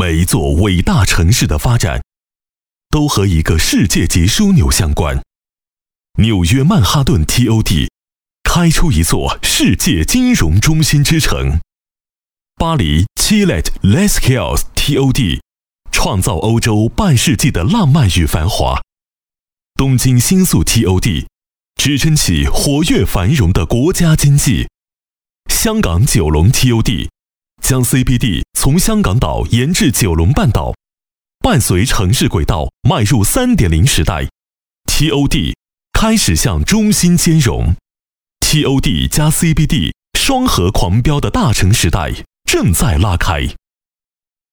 每一座伟大城市的发展，都和一个世界级枢纽相关。纽约曼哈顿 TOD 开出一座世界金融中心之城，巴黎 Chillet Lescales TOD 创造欧洲半世纪的浪漫与繁华，东京新宿 TOD 支撑起活跃繁荣的国家经济，香港九龙 TOD 将 CBD 从香港岛延至九龙半岛，伴随城市轨道迈入 3.0 时代， TOD 开始向中心兼容， TOD 加 CBD 双核狂飙的大城时代正在拉开。